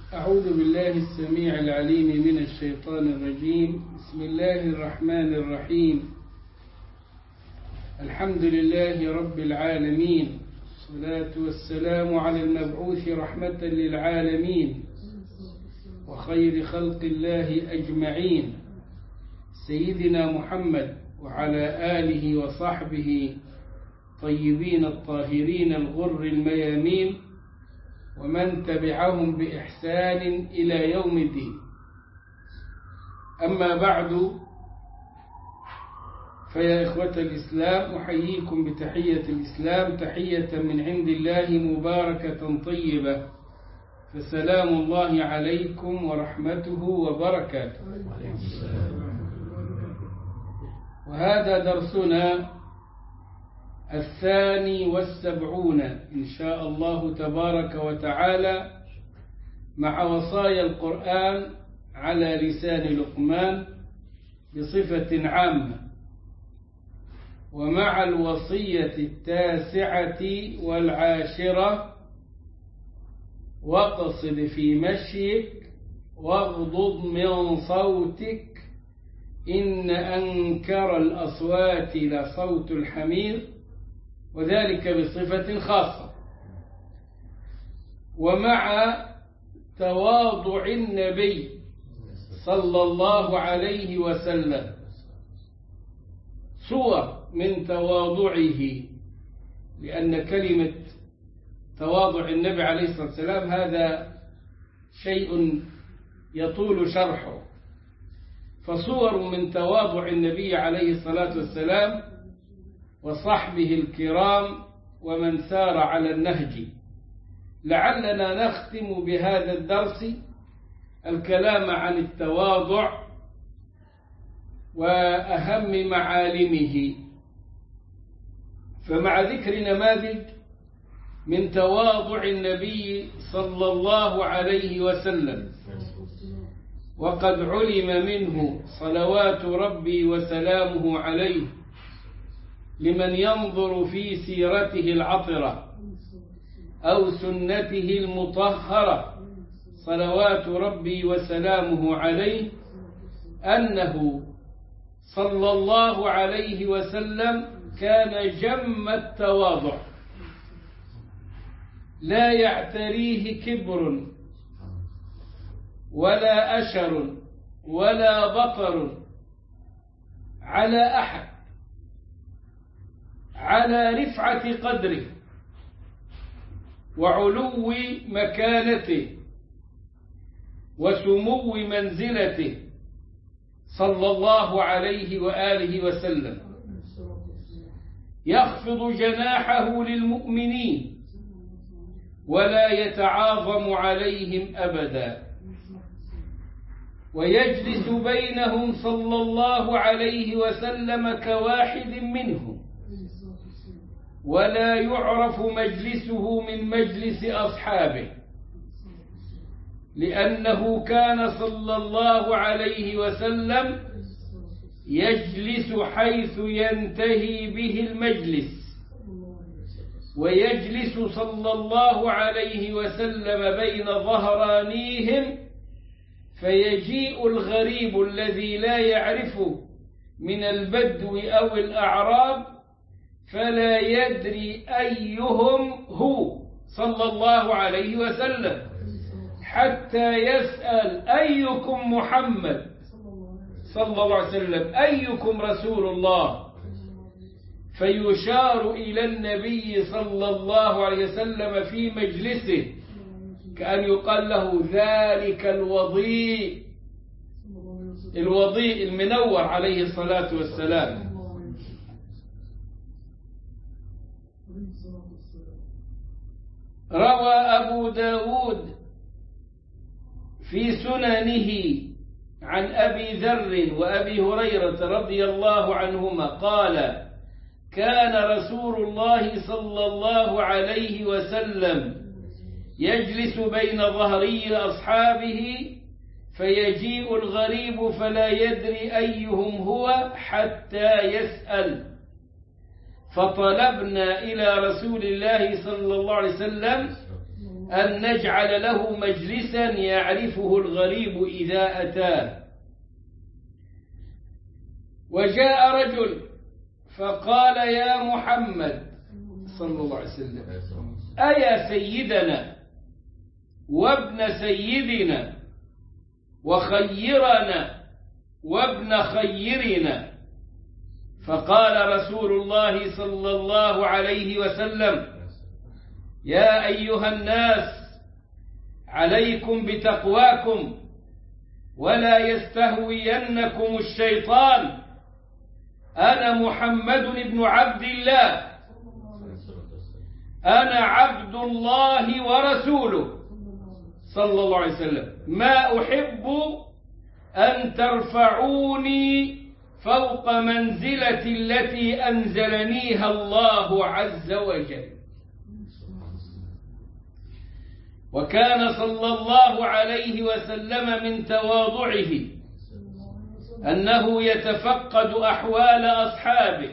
أعوذ بالله السميع العليم من الشيطان الرجيم. بسم الله الرحمن الرحيم. الحمد لله رب العالمين، الصلاة والسلام على المبعوث رحمة للعالمين وخير خلق الله أجمعين، سيدنا محمد وعلى آله وصحبه طيبين الطاهرين الغر الميامين، ومن تبعهم بإحسان إلى يوم الدين. أما بعد، فيا إخوة الإسلام، أحييكم بتحية الإسلام، تحية من عند الله مباركة طيبة، فسلام الله عليكم ورحمته وبركاته. وهذا درسنا 72 إن شاء الله تبارك وتعالى، مع وصايا القرآن على لسان لقمان بصفة عامة، ومع الوصية 19 واقصد في مشيك واغضض من صوتك إن أنكر الأصوات لصوت الحمير، وذلك بصفة خاصة. ومع تواضع النبي صلى الله عليه وسلم، صور من تواضعه، لأن كلمة تواضع النبي عليه الصلاة والسلام هذا شيء يطول شرحه، فصور من تواضع النبي عليه الصلاة والسلام وصحبه الكرام ومن سار على النهج. لعلنا نختم بهذا الدرس الكلام عن التواضع وأهم معالمه. فمع ذكر نماذج من تواضع النبي صلى الله عليه وسلم، وقد علم منه صلوات ربي وسلامه عليه لمن ينظر في سيرته العطرة أو سنته المطهرة صلوات ربي وسلامه عليه، أنه صلى الله عليه وسلم كان جم التواضع، لا يعتريه كبر ولا أشر ولا بطر على أحد، على رفعة قدره وعلو مكانته وسمو منزلته صلى الله عليه وآله وسلم، يخفض جناحه للمؤمنين ولا يتعاظم عليهم أبدا، ويجلس بينهم صلى الله عليه وسلم كواحد منهم، ولا يعرف مجلسه من مجلس أصحابه، لأنه كان صلى الله عليه وسلم يجلس حيث ينتهي به المجلس، ويجلس صلى الله عليه وسلم بين ظهرانيهم، فيجيء الغريب الذي لا يعرفه من البدو أو الأعراب فلا يدري أيهم هو صلى الله عليه وسلم، حتى يسأل أيكم محمد صلى الله عليه وسلم، أيكم رسول الله، فيشار إلى النبي صلى الله عليه وسلم في مجلسه كأن يقال له ذلك الوضيء المنور عليه الصلاة والسلام. روى أبو داود في سننه عن أبي ذر وأبي هريرة رضي الله عنهما قال: كان رسول الله صلى الله عليه وسلم يجلس بين ظهري أصحابه، فيجيء الغريب فلا يدري أيهم هو حتى يسأل، فطلبنا إلى رسول الله صلى الله عليه وسلم أن نجعل له مجلسا يعرفه الغريب إذا أتاه. وجاء رجل فقال يا محمد صلى الله عليه وسلم أيا سيدنا وابن سيدنا وخيرنا وابن خيرنا. فقال رسول الله صلى الله عليه وسلم يا أيها الناس عليكم بتقواكم ولا يستهوينكم الشيطان، أنا محمد بن عبد الله، أنا عبد الله ورسوله صلى الله عليه وسلم، ما أحب أن ترفعوني فوق منزلة التي أنزلنيها الله عز وجل. وكان صلى الله عليه وسلم من تواضعه أنه يتفقد أحوال أصحابه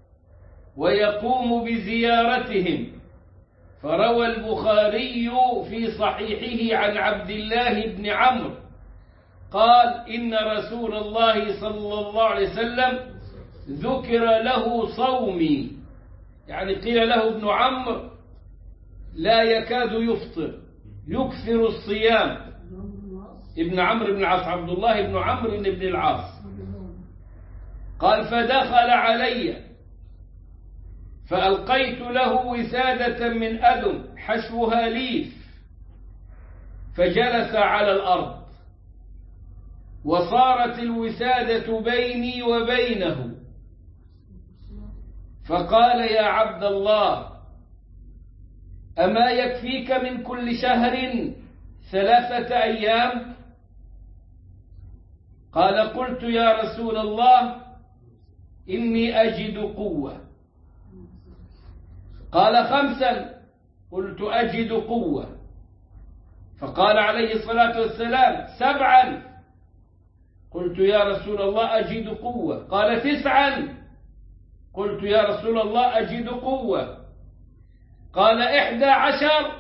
ويقوم بزيارتهم. فروى البخاري في صحيحه عن عبد الله بن عمرو قال إن رسول الله صلى الله عليه وسلم ذكر له صومي، يعني قيل له ابن عمرو لا يكاد يفطر يكثر الصيام. ابن عمرو بن العاص، عبد الله بن عمرو بن العاص. قال فدخل علي فألقيت له وسادة من أدم حشوها ليف فجلس على الأرض وصارت الوسادة بيني وبينه. فقال يا عبد الله أما يكفيك من كل شهر 3 أيام؟ قال قلت يا رسول الله إني أجد قوة. قال 5. قلت أجد قوة. فقال عليه الصلاة والسلام 7. قلت يا رسول الله أجد قوة. قال 9. قلت يا رسول الله أجد قوة. قال 11.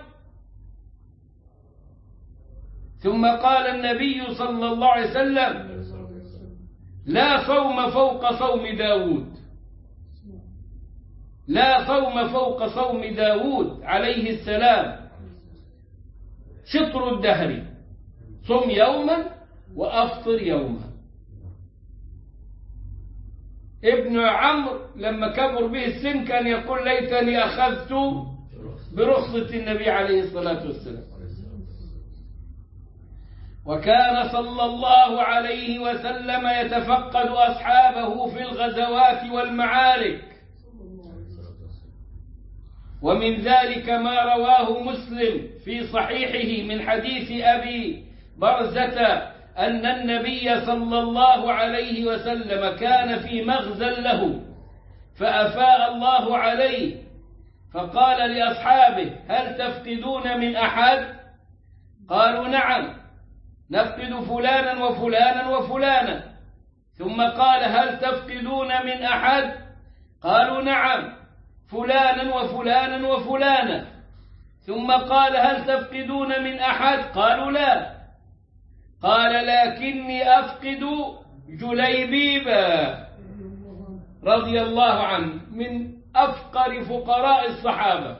ثم قال النبي صلى الله عليه وسلم لا صوم فوق صوم داود، لا صوم فوق صوم داود عليه السلام، شطر الدهر، صم يوما وأفطر يوما. ابن عمرو لما كبر به السن كان يقول ليتني أخذت برخصة النبي عليه الصلاة والسلام. وكان صلى الله عليه وسلم يتفقد أصحابه في الغزوات والمعارك. ومن ذلك ما رواه مسلم في صحيحه من حديث أبي برزة أن النبي صلى الله عليه وسلم كان في مغزى له فأفاء الله عليه فقال لأصحابه هل تفقدون من أحد؟ قالوا نعم نفقد فلانا وفلانا وفلانا. ثم قال هل تفقدون من أحد؟ قالوا نعم فلانا وفلانا وفلانا. ثم قال هل تفقدون من أحد؟ قالوا لا. قال لكني أفقد جليبيبا رضي الله عنه من أفقر فقراء الصحابة،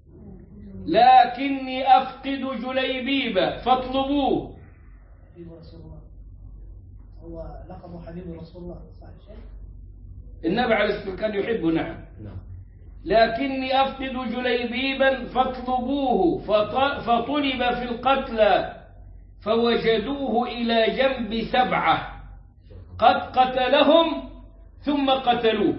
لكني أفقد جليبيبا فاطلبوه. هو لقب حبيب رسول الله صلى الله عليه وسلم. النبي عليه الصلاة والسلام كان يحبه. نعم. لكني أفقد جليبيبا فاطلبوه. فطلب في القتلى فوجدوه إلى جنب 7 قد قتلهم ثم قتلوه.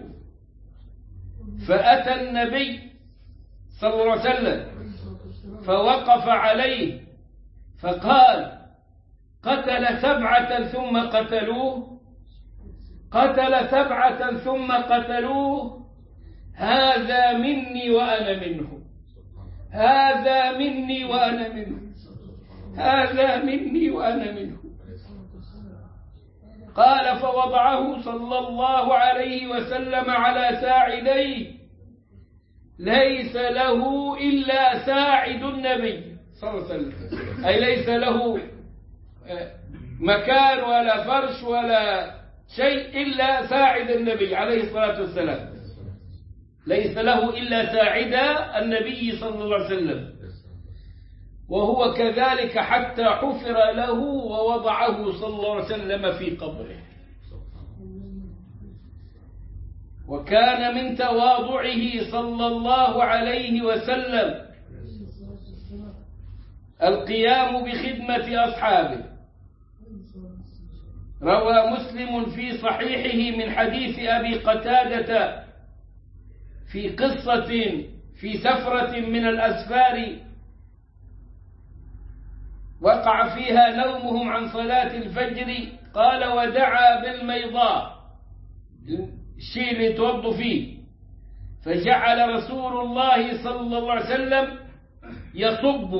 فأتى النبي صلى الله عليه وسلم فوقف عليه فقال قتل 7 ثم قتلوه، قتل 7 ثم قتلوه، هذا مني وأنا منه، هذا مني وأنا منه، هذا مني وأنا منه. قال فوضعه صلى الله عليه وسلم على ساعديه، ليس له إلا ساعد النبي صلى الله عليه وسلم، أي ليس له مكان ولا فرش ولا شيء إلا ساعد النبي عليه الصلاة والسلام، ليس له إلا ساعد النبي صلى الله عليه وسلم، وهو كذلك حتى حفر له ووضعه صلى الله عليه وسلم في قبره. وكان من تواضعه صلى الله عليه وسلم القيام بخدمة أصحابه. روى مسلم في صحيحه من حديث أبي قتادة في قصة في سفرة من الأسفار وقع فيها نومهم عن صلاة الفجر، قال ودعا بالميضاء، الشيء اللي يتوضوا فيه، فجعل رسول الله صلى الله عليه وسلم يصب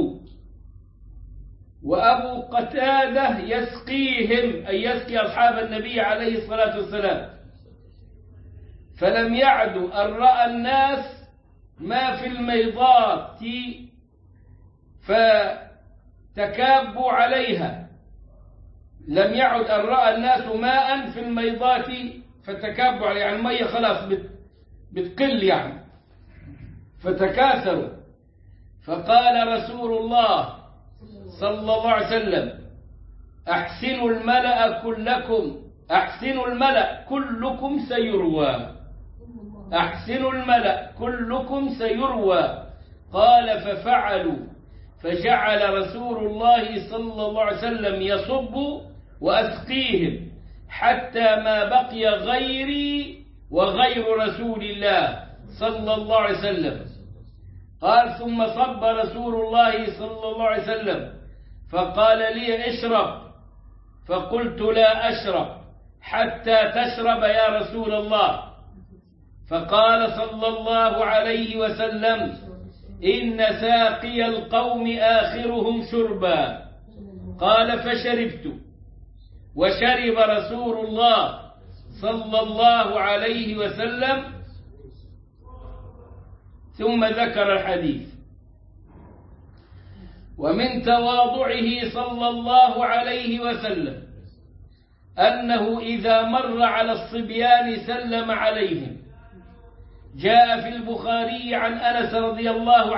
وأبو قتادة يسقيهم، أي يسقي أصحاب النبي عليه الصلاة والسلام. فلم يعدوا أن رأى الناس ما في الميضات فتكابوا عليها، لم يعد أن رأى الناس ماء في الميضات فتكابوا عليها، يعني المية خلاص بتقل يعني، فتكاثروا. فقال رسول الله صلى الله عليه وسلم أحسنوا الملأ كلكم، أحسنوا الملأ كلكم سيروى، أحسنوا الملأ كلكم سيروى. قال ففعلوا، فجعل رسول الله صلى الله عليه وسلم يصب وأسقيهم حتى ما بقي غيري وغير رسول الله صلى الله عليه وسلم. قال ثم صب رسول الله صلى الله عليه وسلم فقال لي اشرب، فقلت لا أشرب حتى تشرب يا رسول الله. فقال صلى الله عليه وسلم إن ساقي القوم آخرهم شربا. قال فشربت، وشرب رسول الله صلى الله عليه وسلم، ثم ذكر الحديث. ومن تواضعه صلى الله عليه وسلم أنه إذا مر على الصبيان سلم عليهم. جاء في البخاري عن أنس رضي الله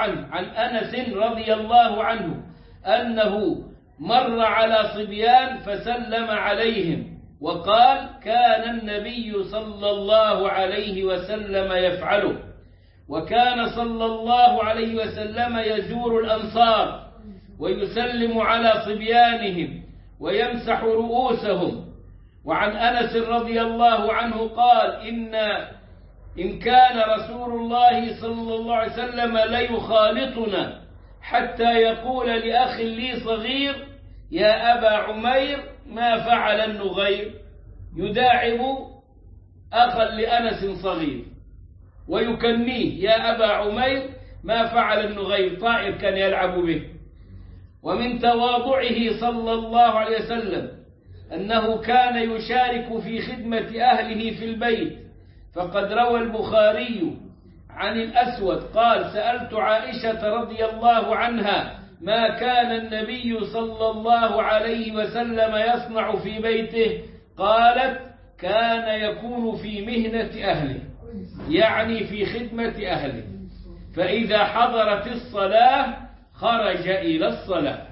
عنه أنه مر على صبيان فسلم عليهم، وقال كان النبي صلى الله عليه وسلم يفعله. وكان صلى الله عليه وسلم يزور الأنصار ويسلم على صبيانهم ويمسح رؤوسهم. وعن أنس رضي الله عنه قال إن كان رسول الله صلى الله عليه وسلم ليخالطنا حتى يقول لأخ لي صغير يا أبا عمير ما فعل النغير، يداعب أخا لأنس صغير ويكنيه يا أبا عمير ما فعل النغير، طائر كان يلعب به. ومن تواضعه صلى الله عليه وسلم أنه كان يشارك في خدمة أهله في البيت. فقد روى البخاري عن الأسود قال سألت عائشة رضي الله عنها ما كان النبي صلى الله عليه وسلم يصنع في بيته؟ قالت كان يكون في مهنة أهله، يعني في خدمة أهله، فإذا حضرت الصلاة خرج إلى الصلاة.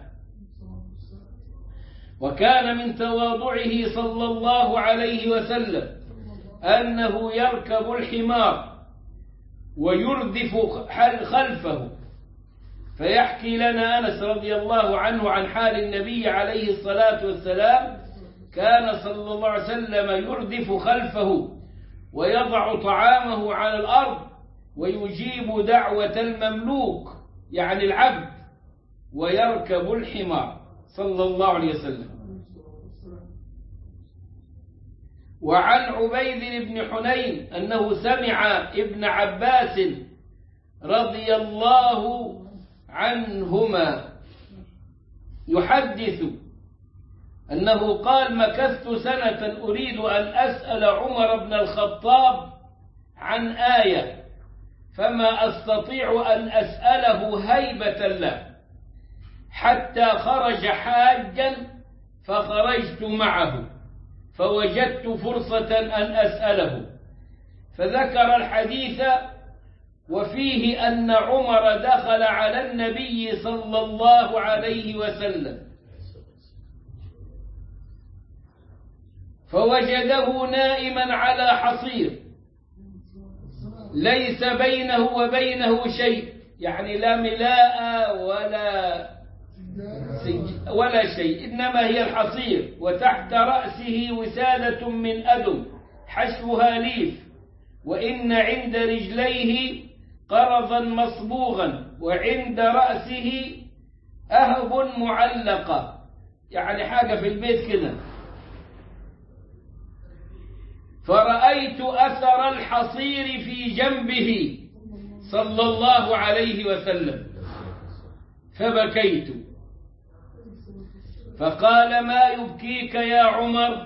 وكان من تواضعه صلى الله عليه وسلم أنه يركب الحمار ويردف خلفه. فيحكي لنا أنس رضي الله عنه عن حال النبي عليه الصلاة والسلام كان صلى الله عليه وسلم يردف خلفه ويضع طعامه على الأرض ويجيب دعوة المملوك يعني العبد ويركب الحمار صلى الله عليه وسلم. وعن عبيد بن حنين أنه سمع ابن عباس رضي الله عنهما يحدث أنه قال مكثت سنة أريد أن أسأل عمر بن الخطاب عن آية فما أستطيع أن أسأله هيبة له، حتى خرج حاجا فخرجت معه فوجدت فرصة أن أسأله، فذكر الحديث وفيه أن عمر دخل على النبي صلى الله عليه وسلم فوجده نائما على حصير ليس بينه وبينه شيء، يعني لا ملاء ولا شيء، إنما هي الحصير، وتحت رأسه وسادة من أدم حشوها ليف، وإن عند رجليه قرضا مصبوغا، وعند رأسه أهب معلقة، يعني حاجة في البيت كده. فرأيت أثر الحصير في جنبه صلى الله عليه وسلم فبكيت، فقال: ما يبكيك يا عمر؟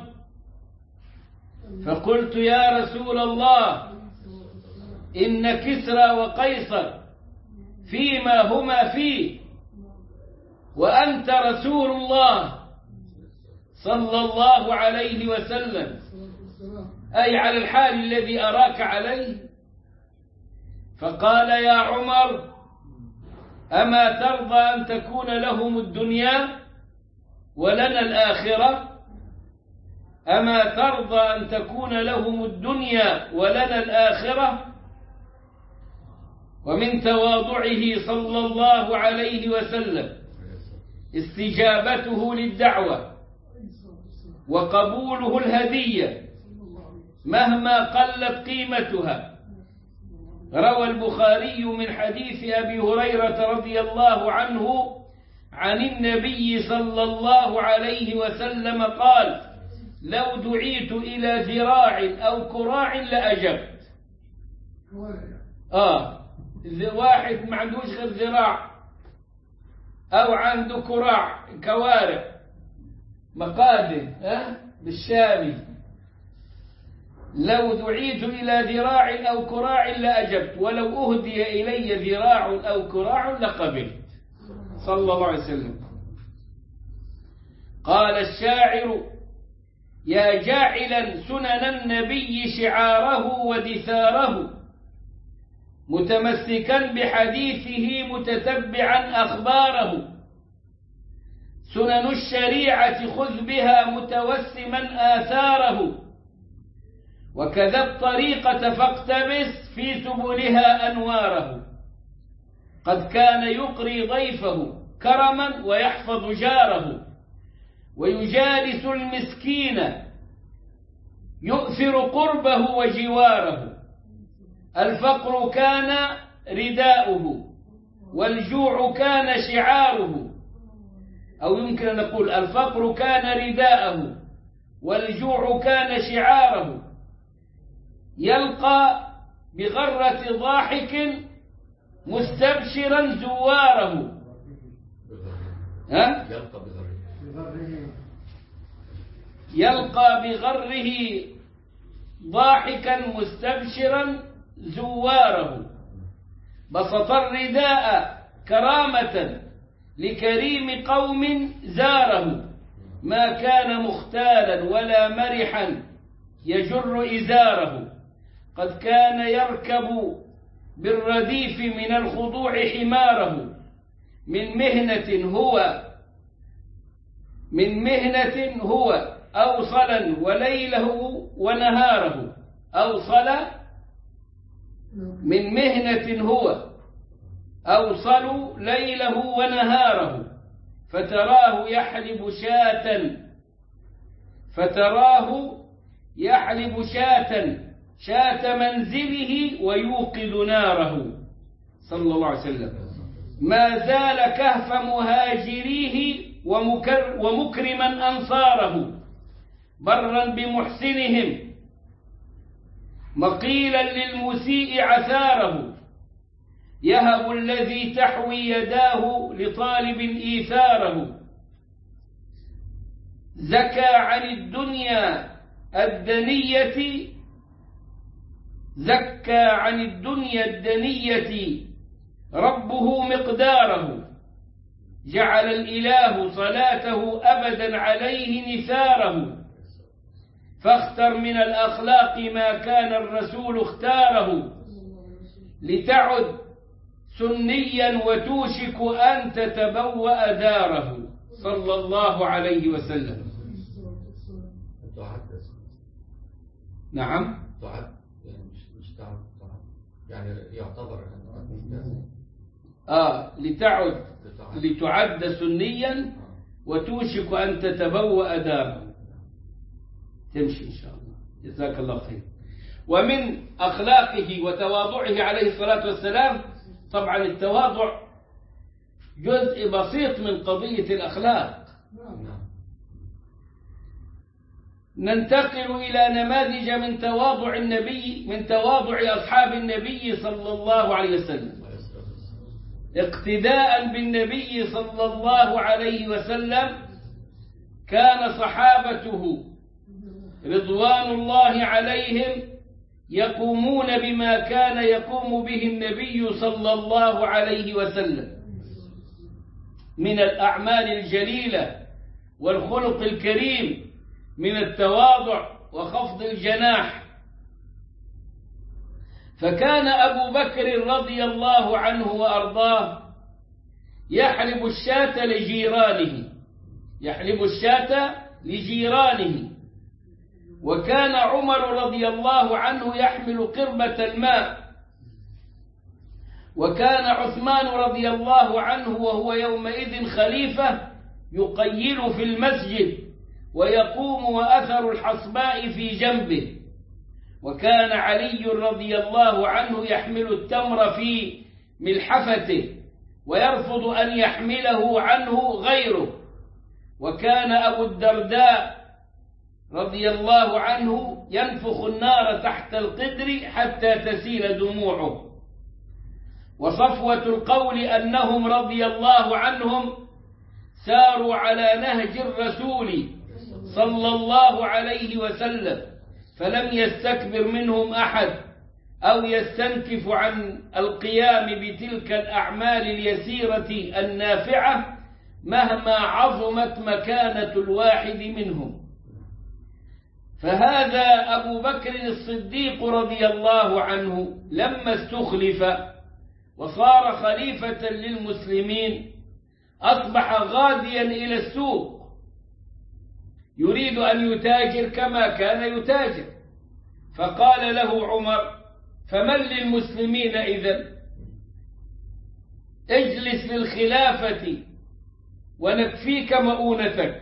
فقلت: يا رسول الله، إن كسرى وقيصر فيما هما فيه، وأنت رسول الله صلى الله عليه وسلم، أي على الحال الذي أراك عليه. فقال: يا عمر، أما ترضى أن تكون لهم الدنيا ولنا الآخرة؟ أما ترضى أن تكون لهم الدنيا ولنا الآخرة؟ ومن تواضعه صلى الله عليه وسلم استجابته للدعوة وقبوله الهدية مهما قلت قيمتها. روى البخاري من حديث أبي هريرة رضي الله عنه عن النبي صلى الله عليه وسلم قال: لو دعيت إلى ذراع أو كراع لأجبت. واحد ما عندوش غير ذراع أو عنده كراع كوارع مقادم بالشامي، لو دعيت إلى ذراع أو كراع لأجبت، ولو أهدي إلي ذراع أو كراع لقبلت، صلى الله عليه وسلم. قال الشاعر: يا جاعلا سنن النبي شعاره ودثاره، متمسكا بحديثه متتبعا أخباره، سنن الشريعة خذ بها متوسما آثاره، وكذا الطريقة فاقتبس في سبلها أنواره. قد كان يقري ضيفه كرما ويحفظ جاره، ويجالس المسكين يؤثر قربه وجواره. الفقر كان رداؤه والجوع كان شعاره، أو يمكن أن نقول الفقر كان رداءه والجوع كان شعاره. يلقى بغرة ضاحك مستبشرا زواره. يلقى بغره ضاحكا مستبشرا زواره. بسط الرداء كرامة لكريم قوم زاره، ما كان مختالا ولا مرحا يجر إزاره. قد كان يركب بالرديف من الخضوع حماره، من مهنة هو أوصلا وليله ونهاره. أوصل من مهنة هو أوصل ليله ونهاره. فتراه يحلب شاة منزله ويوقد ناره، صلى الله عليه وسلم. ما زال كهف مهاجريه ومكرما أنصاره، برا بمحسنهم مقيلا للمسيء عثاره. يهب الذي تحوي يداه لطالب إيثاره. زكى عن الدنيا الدنية ربه مقداره. جعل الإله صلاته أبدا عليه نثاره، فاختر من الأخلاق ما كان الرسول اختاره، لتعد سنيا وتوشك أن تتبوأ داره صلى الله عليه وسلم. نعم، يعني يعتبر لتعد سنيا وتوشك أن تتبوأ داره. تمشي إن شاء الله، جزاك الله خير. ومن أخلاقه وتواضعه عليه الصلاة والسلام، طبعا التواضع جزء بسيط من قضية الأخلاق. ننتقل إلى نماذج من تواضع النبي، من تواضع أصحاب النبي صلى الله عليه وسلم، اقتداء بالنبي صلى الله عليه وسلم. كان صحابته رضوان الله عليهم يقومون بما كان يقوم به النبي صلى الله عليه وسلم من الأعمال الجليلة والخلق الكريم، من التواضع وخفض الجناح. فكان أبو بكر رضي الله عنه وأرضاه يحلب الشاة لجيرانه، وكان عمر رضي الله عنه يحمل قربة الماء، وكان عثمان رضي الله عنه وهو يومئذ خليفة يقيل في المسجد ويقوم وأثر الحصباء في جنبه، وكان علي رضي الله عنه يحمل التمر في ملحفته ويرفض أن يحمله عنه غيره، وكان أبو الدرداء رضي الله عنه ينفخ النار تحت القدر حتى تسيل دموعه. وصفوة القول أنهم رضي الله عنهم ساروا على نهج الرسول صلى الله عليه وسلم، فلم يستكبر منهم أحد أو يستنكف عن القيام بتلك الأعمال اليسيرة النافعة مهما عظمت مكانة الواحد منهم. فهذا أبو بكر الصديق رضي الله عنه لما استخلف وصار خليفة للمسلمين أصبح غاديا إلى السوق يريد أن يتاجر كما كان يتاجر، فقال له عمر: فمن للمسلمين إذن؟ اجلس للخلافة ونكفيك مؤونتك.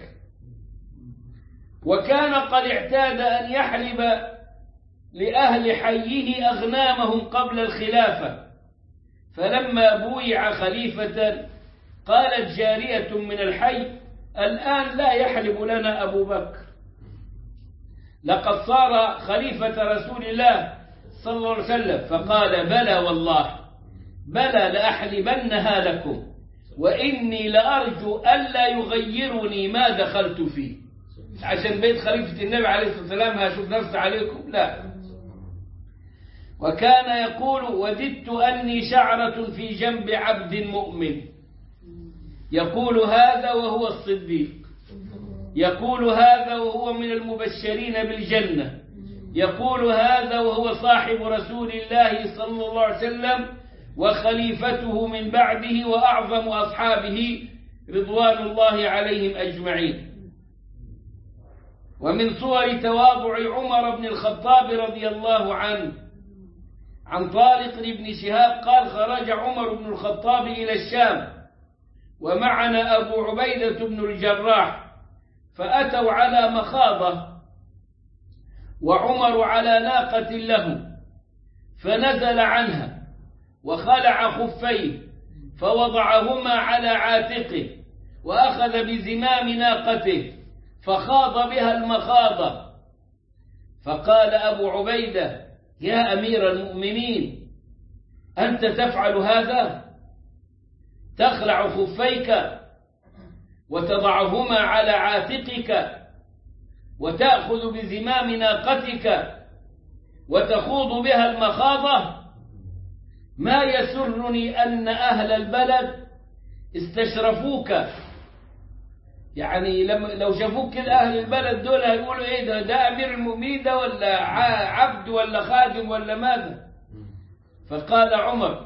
وكان قد اعتاد أن يحلب لأهل حيه أغنامهم قبل الخلافة، فلما بويع خليفة قالت جارية من الحي: الآن لا يحلب لنا أبو بكر، لقد صار خليفة رسول الله صلى الله عليه وسلم. فقال: بلى والله، بلى لأحلبنها لكم، وإني لأرجو ألا يغيرني ما دخلت فيه. عشان بيت خليفة النبي عليه الصلاة والسلام هشوف نفسي عليكم؟ لا. وكان يقول: وددت أني شعرة في جنب عبد مؤمن. يقول هذا وهو الصديق، يقول هذا وهو من المبشرين بالجنة، يقول هذا وهو صاحب رسول الله صلى الله عليه وسلم وخليفته من بعده وأعظم أصحابه رضوان الله عليهم أجمعين. ومن صور تواضع عمر بن الخطاب رضي الله عنه عن طارق بن شهاب قال: خرج عمر بن الخطاب إلى الشام ومعنا أبو عبيدة بن الجراح، فأتوا على مخاضة وعمر على ناقة له، فنزل عنها وخلع خفيه فوضعهما على عاتقه وأخذ بزمام ناقته فخاض بها المخاضة. فقال أبو عبيدة: يا أمير المؤمنين، أنت تفعل هذا؟ تخلع خفيك وتضعهما على عاتقك وتأخذ بزمام ناقتك وتخوض بها المخاضة؟ ما يسرني أن أهل البلد استشرفوك، يعني لو شافوك كده أهل البلد دول هيقولوا إيه ده أمير المؤمنين ده ولا عبد ولا خادم ولا ماذا؟ فقال عمر: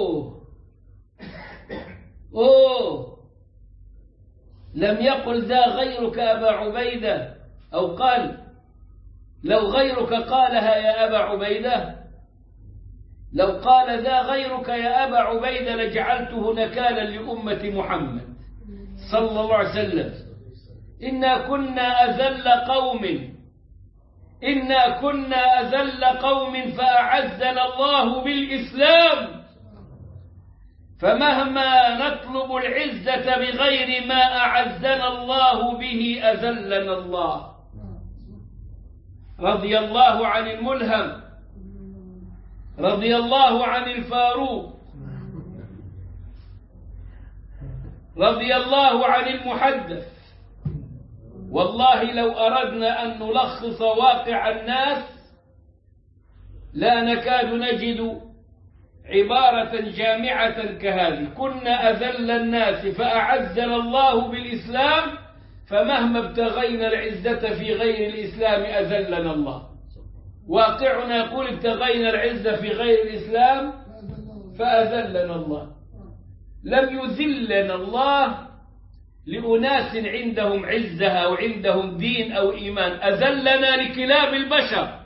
أوه لم يقل ذا غيرك أبا عبيدة، أو قال لو غيرك قالها يا أبا عبيدة، لو قال ذا غيرك يا أبا عبيدة لجعلته نكالا لأمة محمد صلى الله عليه وسلم. إنا كنا أذل قوم فأعزنا الله بالإسلام، فمهما نطلب العزة بغير ما أعزنا الله به أذلنا الله. رضي الله عن الملهم، رضي الله عن الفاروق، رضي الله عن المحدث. والله لو أردنا أن نلخص واقع الناس لا نكاد نجد عبارة جامعة كهذه: كنا أذل الناس فأعزنا الله بالإسلام، فمهما ابتغينا العزة في غير الإسلام أذلنا الله. واقعنا يقول: ابتغينا العزة في غير الإسلام فأذلنا الله. لم يذلنا الله لأناس عندهم عزة أو عندهم دين أو إيمان، أذلنا لكلاب البشر،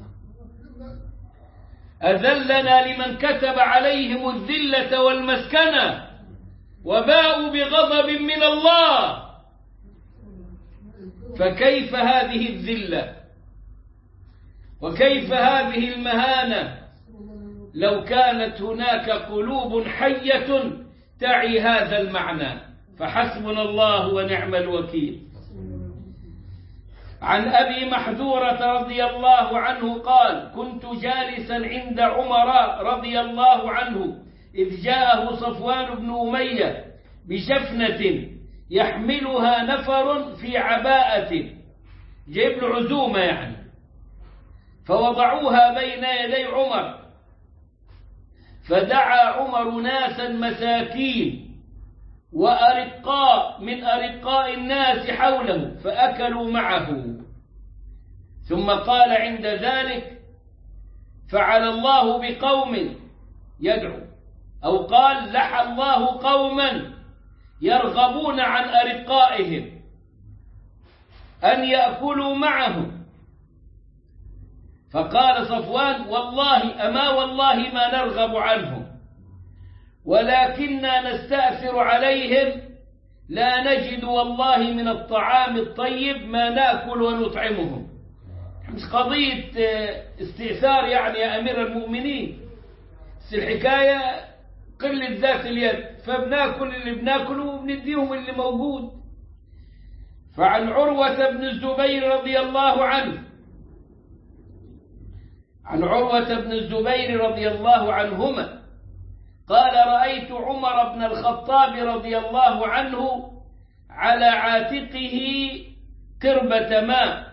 أذلنا لمن كتب عليهم الذلة والمسكنة وباءوا بغضب من الله. فكيف هذه الذلة وكيف هذه المهانة لو كانت هناك قلوب حية تعي هذا المعنى؟ فحسبنا الله ونعم الوكيل. عن أبي محذورة رضي الله عنه قال: كنت جالسا عند عمر رضي الله عنه إذ جاءه صفوان بن أمية بشفنة يحملها نفر في عباءة، جيب له عزومة يعني، فوضعوها بين يدي عمر، فدعا عمر ناسا مساكين وأرقاء من أرقاء الناس حوله فأكلوا معه، ثم قال عند ذلك: فعل الله بقوم يدعو، أو قال: لحى الله قوما يرغبون عن أرقائهم أن يأكلوا معهم. فقال صفوان: والله أما والله ما نرغب عنهم، ولكننا نستأثر عليهم، لا نجد والله من الطعام الطيب ما نأكل ونطعمهم. مش قضية استئثار يعني يا أمير المؤمنين، بس الحكاية قلة ذات اليد، فبناكل اللي بناكله وبنديهم اللي موجود. فعن عروة بن الزبير رضي الله عنه، عن عروة بن الزبير رضي الله عنهما قال: رأيت عمر بن الخطاب رضي الله عنه على عاتقه كربة ماء،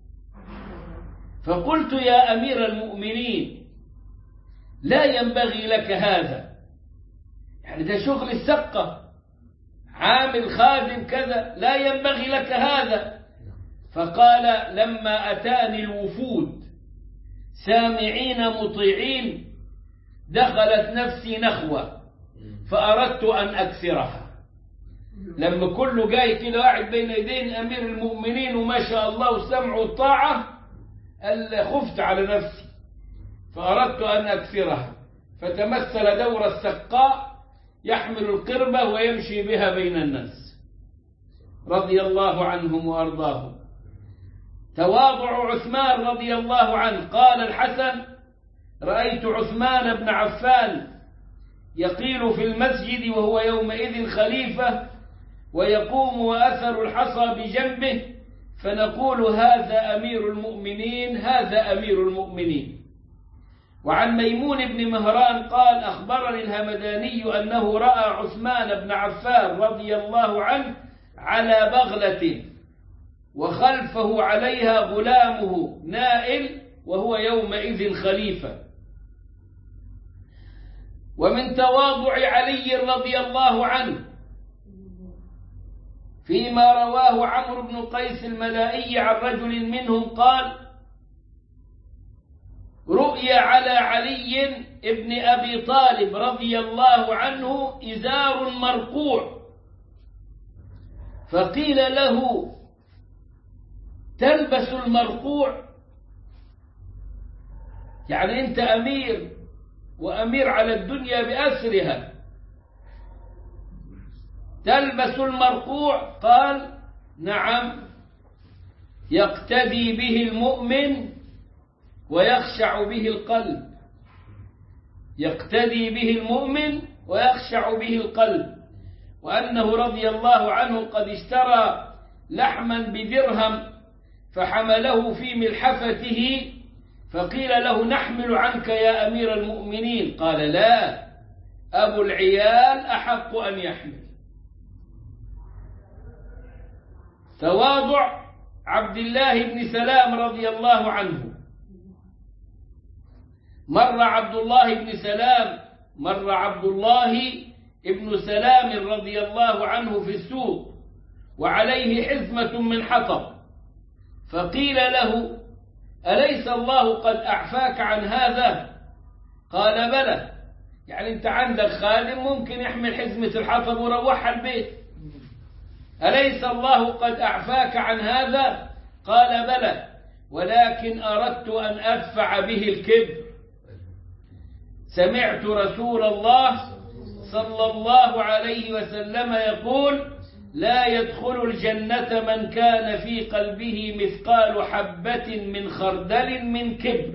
فقلت: يا أمير المؤمنين لا ينبغي لك هذا، يعني ده شغل السقة، عامل خادم كذا، لا ينبغي لك هذا. فقال: لما أتاني الوفود سامعين مطيعين دخلت نفسي نخوة فأردت أن أكسرها. لما كله جاي كده قاعد بين يدين أمير المؤمنين وما شاء الله السمع والطاعة، خفت على نفسي فأردت أن أكسرها، فتمثل دور السقاء يحمل القربة ويمشي بها بين الناس رضي الله عنهم وأرضاهم. تواضع عثمان رضي الله عنه. قال الحسن: رأيت عثمان بن عفان يقيل في المسجد وهو يومئذ خليفة، ويقوم وأثر الحصى بجنبه، فنقول: هذا أمير المؤمنين، هذا أمير المؤمنين. وعن ميمون بن مهران قال: أخبرني الهمداني أنه رأى عثمان بن عفان رضي الله عنه على بغلة وخلفه عليها غلامه نائل، وهو يومئذ خليفة. ومن تواضع علي رضي الله عنه فيما رواه عمرو بن قيس الملائي عن رجل منهم قال: رؤي على علي ابن أبي طالب رضي الله عنه إزار مرقوع، فقيل له: تلبس المرقوع؟ يعني أنت أمير، وأمير على الدنيا بأسرها، تلبس المرقوع؟ قال: نعم، يقتدي به المؤمن ويخشع به القلب، يقتدي به المؤمن ويخشع به القلب. وأنه رضي الله عنه قد اشترى لحما بدرهم فحمله في ملحفته، فقيل له: نحمل عنك يا أمير المؤمنين. قال: لا، أبو العيال أحق أن يحمل. تواضع عبد الله بن سلام رضي الله عنه. مر عبد الله بن سلام رضي الله عنه في السوق وعليه حزمة من حطب، فقيل له: أليس الله قد أعفاك عن هذا؟ قال: بلى. يعني أنت عندك خادم ممكن يحمل حزمة الحطب ويروحها البيت، أليس الله قد أعفاك عن هذا؟ قال: بلى، ولكن أردت أن أدفع به الكبر. سمعت رسول الله صلى الله عليه وسلم يقول: لا يدخل الجنة من كان في قلبه مثقال حبة من خردل من كبر.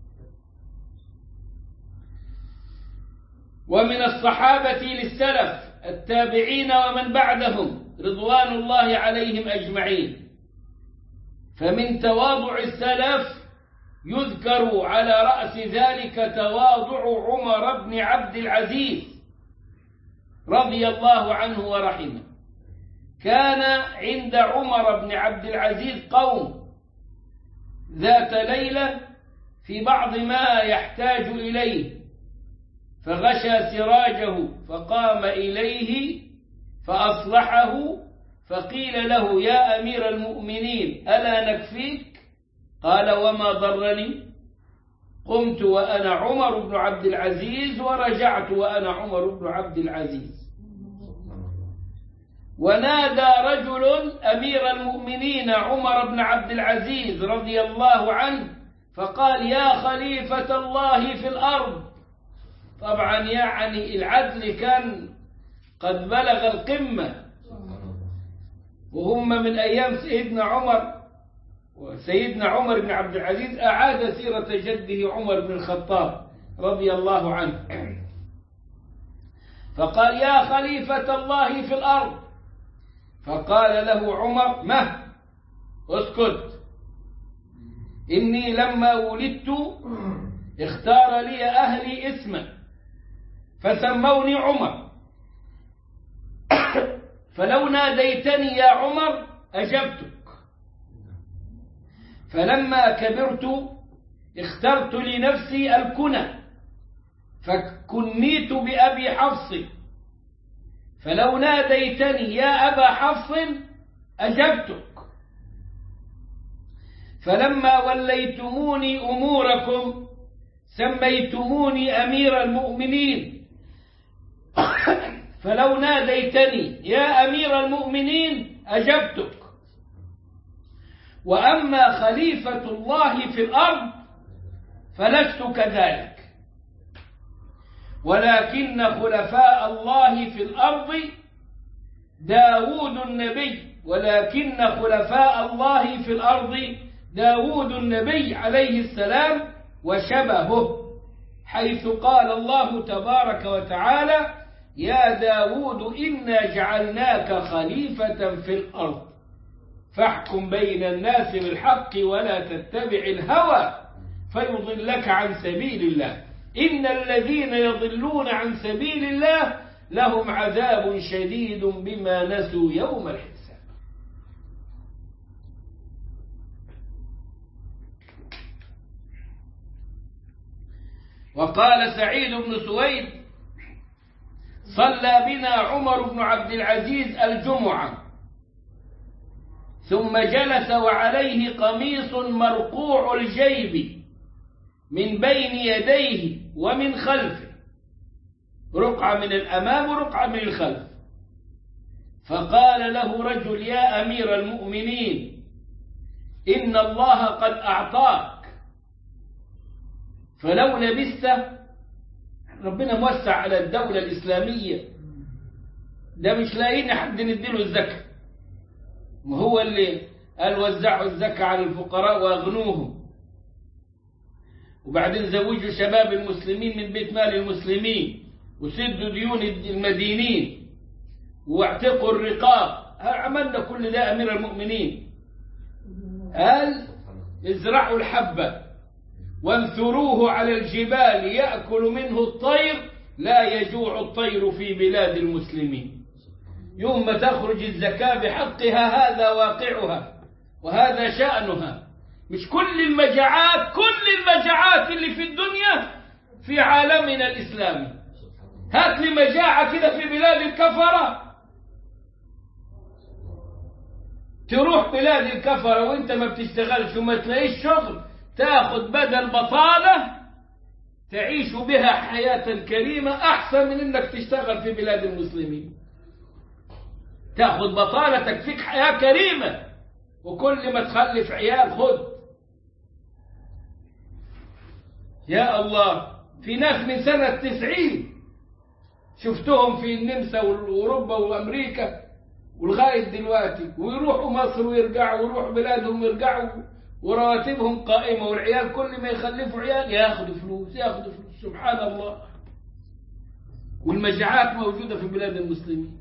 ومن الصحابة للسلف التابعين ومن بعدهم رضوان الله عليهم أجمعين. فمن تواضع السلف يذكر على رأس ذلك تواضع عمر بن عبد العزيز رضي الله عنه ورحمه. كان عند عمر بن عبد العزيز قوم ذات ليلة في بعض ما يحتاج إليه، فغشى سراجه فقام إليه فأصلحه، فقيل له: يا أمير المؤمنين، ألا نكفيك؟ قال: وما ضرني؟ قمت وأنا عمر بن عبد العزيز ورجعت وأنا عمر بن عبد العزيز. ونادى رجل أمير المؤمنين عمر بن عبد العزيز رضي الله عنه فقال: يا خليفة الله في الأرض. طبعا يعني العدل كان قد بلغ القمة، وهم من أيام سيدنا عمر. وسيدنا عمر بن عبد العزيز أعاد سيرة جده عمر بن الخطاب رضي الله عنه، فقال: يا خليفة الله في الأرض. فقال له عمر: مه، اسكت، إني لما ولدت اختار لي أهلي اسما فسموني عمر، فلو ناديتني يا عمر أجبتك، فلما كبرت اخترت لنفسي الكنى فكنيت بأبي حفص، فلو ناديتني يا أبا حفص أجبتك، فلما وليتموني أموركم سميتموني أمير المؤمنين، فلو ناديتني يا أمير المؤمنين أجبتك. وأما خليفة الله في الأرض فلست كذلك، ولكن خلفاء الله في الأرض داود النبي، ولكن خلفاء الله في الأرض داود النبي عليه السلام وشبهه، حيث قال الله تبارك وتعالى: يا داود إنا جعلناك خليفة في الأرض فاحكم بين الناس بالحق ولا تتبع الهوى فيضلك عن سبيل الله، إن الذين يضلون عن سبيل الله لهم عذاب شديد بما نسوا يوم الحساب. وقال سعيد بن سويد: صلى بنا عمر بن عبد العزيز الجمعة ثم جلس وعليه قميص مرقوع الجيب من بين يديه ومن خلفه، رقعة من الأمام ورقعة من الخلف. فقال له رجل: يا أمير المؤمنين، إن الله قد أعطاك، فلو لبست، ربنا موسع على الدولة الإسلامية، ده مش لاقيين حد نديله الزكاة، وهو اللي قال وزعوا الزكاة على الفقراء وأغنوهم، وبعدين زوجوا شباب المسلمين من بيت مال المسلمين، وسدوا ديون المدينين، واعتقوا الرقاب. عملنا كل ده أمير المؤمنين. قال ازرعوا الحبة وانثروه على الجبال يأكل منه الطير، لا يجوع الطير في بلاد المسلمين. يوم ما تخرج الزكاة بحقها هذا واقعها وهذا شأنها. مش كل المجاعات اللي في الدنيا في عالمنا الإسلامي. هات لي مجاعة كده في بلاد الكفرة، تروح بلاد الكفرة وانت ما بتشتغلش وما تلاقيش شغل، تاخد بدل بطالة تعيش بها حياة كريمة أحسن من انك تشتغل في بلاد المسلمين. تاخد بطالة تكفيك حياة كريمة، وكل ما تخلف عيال خد. يا الله، في ناس من سنة 90 شفتهم في النمسا وأوروبا وأمريكا ولغاية دلوقتي، ويروحوا مصر ويرجعوا، ويروحوا بلادهم ويرجعوا، ورواتبهم قائمة، والعيال كل ما يخلفوا عيال ياخدوا فلوس. سبحان الله. والمجاعات موجودة في بلاد المسلمين.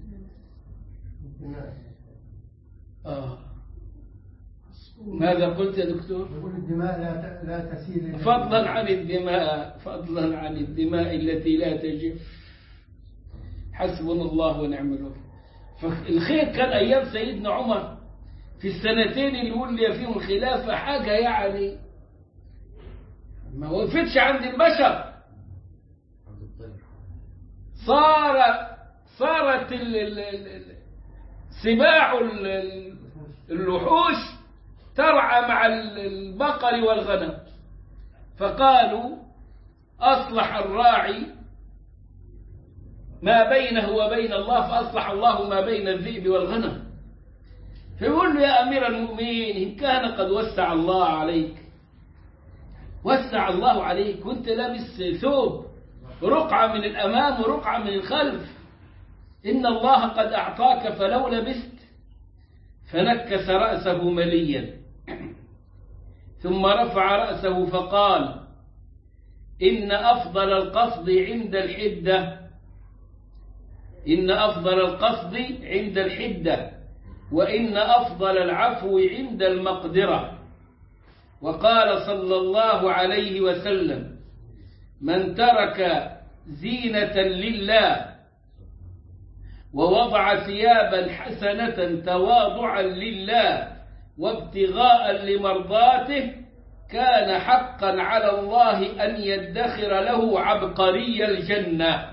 ماذا قلت يا دكتور؟ الدماء لا تسيل. فضلا عن الدماء التي لا تجف. حسبنا الله ونعم الوكيل. فالخير كان أيام سيدنا عمر في السنتين اللي ولي فيهم الخلافة حاجة يعني ما وقفتش عند البشر. صارت سباع اللحوش ترعى مع البقر والغنم. فقالوا أصلح الراعي ما بينه وبين الله، فأصلح الله ما بين الذئب والغنم. فيقول له: يا أمير المؤمنين، إن كان قد وسع الله عليك وانت لابس ثوب رقعة من الأمام ورقعة من الخلف، إن الله قد أعطاك فلو لبست. فنكس رأسه مليا، ثم رفع رأسه فقال: إن أفضل القصد عند الحدة، وإن أفضل العفو عند المقدرة. وقال صلى الله عليه وسلم: من ترك زينة لله ووضع ثيابا حسنة تواضعا لله وابتغاء لمرضاته، كان حقا على الله أن يدخر له عبقري الجنة،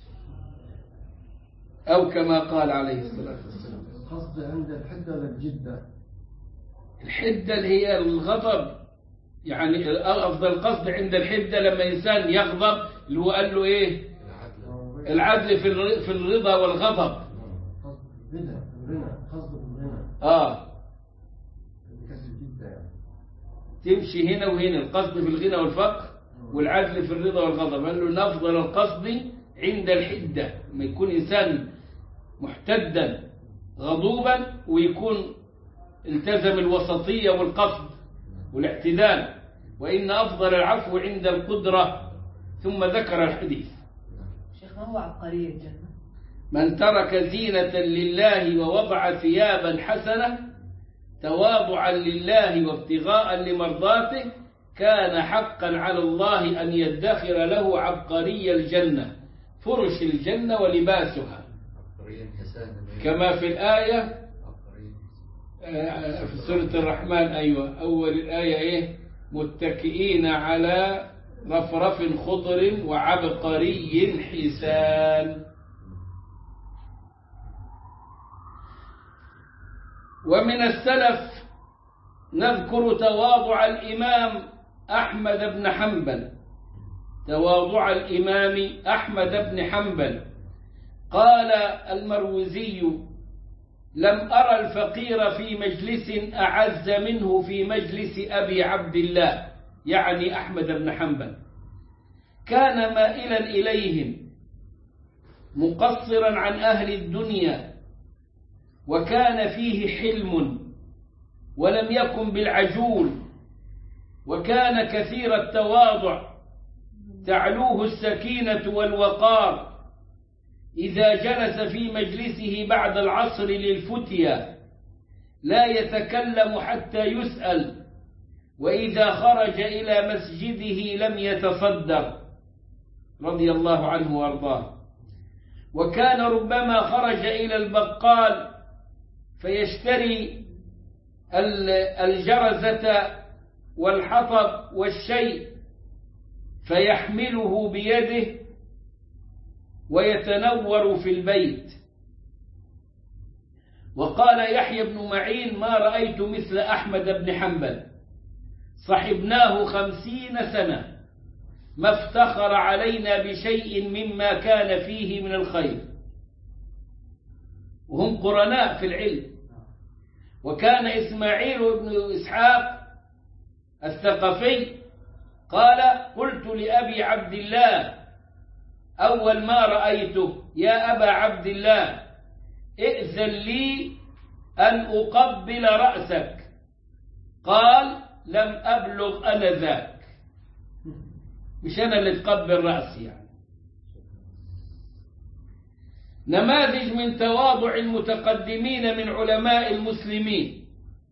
أو كما قال عليه الصلاة والسلام. القصد عند الحدة ولا الجدة؟ الحدة اللي هي الغضب، يعني أفضل قصد عند الحدة لما إنسان يغضب، اللي هو قال له إيه؟ العدل في الرضا والغضب. قصد الغنى. تمشي هنا وهنا، القصد في الغنى والفقر، والعدل في الرضا والغضب. قال له إن أفضل القصد عند الحدة، لما يكون إنسان محتدا غضوبا ويكون التزم الوسطية والقصد والاعتدال. وإن أفضل العفو عند القدرة. ثم ذكر الحديث. شيخ، ما هو عبقري الجنة؟ من ترك زينة لله ووضع ثيابا حسنة تواضعا لله وابتغاء لمرضاته، كان حقا على الله أن يدخر له عبقري الجنة، فرش الجنة ولباسها، كما في الآية في سورة الرحمن. أيوة، أول الآية إيه؟ متكئين على رفرف خضر وعبقري حسان. ومن السلف نذكر تواضع الإمام أحمد بن حنبل. تواضع الإمام أحمد بن حنبل قال المروزي: لم أرى الفقير في مجلس أعز منه في مجلس أبي عبد الله، يعني أحمد بن حنبل. كان مائلا إليهم، مقصرا عن أهل الدنيا، وكان فيه حلم ولم يكن بالعجول، وكان كثير التواضع تعلوه السكينة والوقار. إذا جلس في مجلسه بعد العصر للفتيا لا يتكلم حتى يسأل، وإذا خرج إلى مسجده لم يتصدر، رضي الله عنه وارضاه. وكان ربما خرج إلى البقال فيشتري الجرزة والحطب والشيء فيحمله بيده ويتنور في البيت. وقال يحيى بن معين: ما رأيت مثل أحمد بن حنبل، صحبناه 50 سنة، ما افتخر علينا بشيء مما كان فيه من الخير. وهم قرناء في العلم. وكان إسماعيل بن إسحاق الثقفي قال: قلت لأبي عبد الله أول ما رأيته: يا أبا عبد الله، ائذن لي أن أقبل رأسك. قال: لم أبلغ أنا ذاك. مش أنا اللي تقبل رأسي يعني. نماذج من تواضع المتقدمين من علماء المسلمين: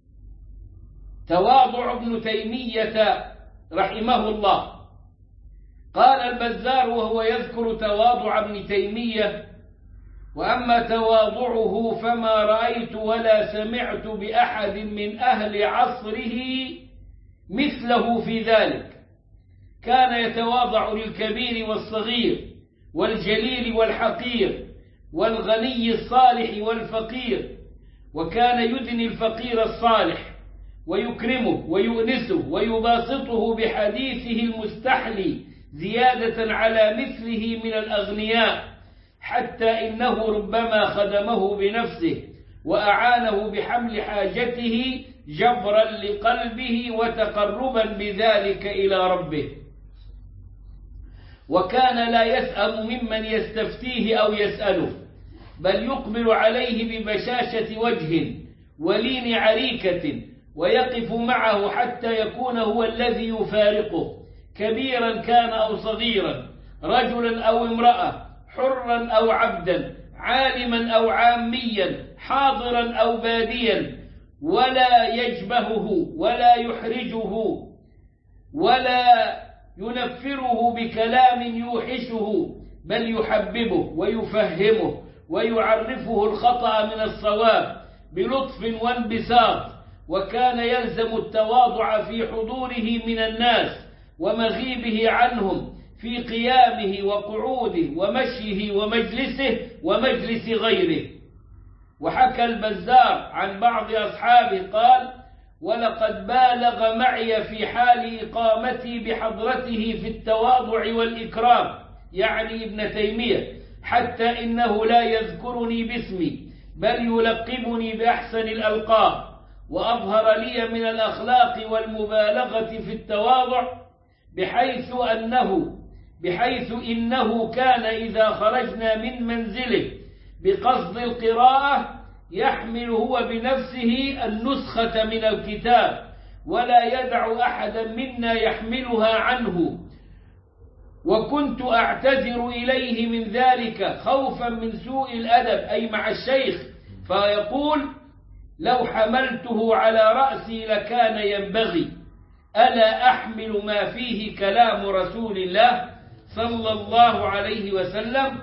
تواضع ابن تيمية رحمه الله. قال البزار وهو يذكر تواضع ابن تيمية: وأما تواضعه فما رأيت ولا سمعت بأحد من أهل عصره مثله في ذلك. كان يتواضع للكبير والصغير والجليل والحقير والغني الصالح والفقير، وكان يدني الفقير الصالح ويكرمه ويؤنسه ويباسطه بحديثه المستحلي زيادة على مثله من الأغنياء، حتى إنه ربما خدمه بنفسه وأعانه بحمل حاجته جبرا لقلبه وتقربا بذلك إلى ربه. وكان لا يسأم ممن يستفتيه أو يسأله، بل يقبل عليه ببشاشة وجه ولين عريكة، ويقف معه حتى يكون هو الذي يفارقه، كبيرا كان أو صغيرا، رجلا أو امرأة، حرا أو عبدا، عالما أو عاميا، حاضرا أو باديا، ولا يجبهه ولا يحرجه ولا ينفره بكلام يوحشه، بل يحببه ويفهمه ويعرفه الخطأ من الصواب بلطف وانبساط. وكان يلزم التواضع في حضوره من الناس ومغيبه عنهم، في قيامه وقعوده ومشيه ومجلسه ومجلس غيره. وحكى البزار عن بعض أصحابه قال: ولقد بالغ معي في حال إقامتي بحضرته في التواضع والإكرام، يعني ابن تيمية، حتى إنه لا يذكرني باسمي، بل يلقبني بأحسن الألقاب، وأظهر لي من الأخلاق والمبالغة في التواضع، بحيث إنه كان إذا خرجنا من منزله بقصد القراءة يحمل هو بنفسه النسخة من الكتاب، ولا يدع أحدا منا يحملها عنه. وكنت أعتذر إليه من ذلك خوفا من سوء الأدب، أي مع الشيخ، فيقول: لو حملته على رأسي لكان ينبغي، ألا أحمل ما فيه كلام رسول الله صلى الله عليه وسلم.